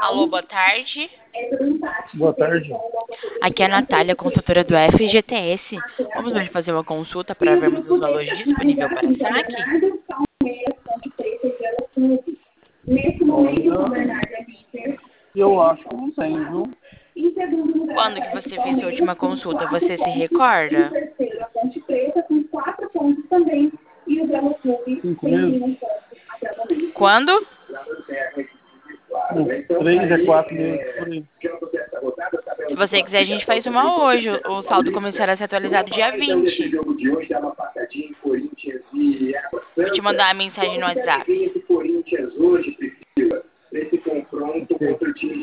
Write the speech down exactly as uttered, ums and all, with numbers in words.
Alô, boa tarde. Boa tarde. Aqui é a Natália, consultora do F G T S. Vamos hoje fazer uma consulta para vermos os valores disponíveis para saque? Olha, eu acho que não tem, viu? Quando que você fez sua última consulta? Você se recorda? Cinco meses? Quando? Uns três a quatro meses por aí. Se você quiser, a gente faz uma hoje. O saldo começará a ser atualizado dia vinte. Vou te mandar a mensagem no WhatsApp. Ok.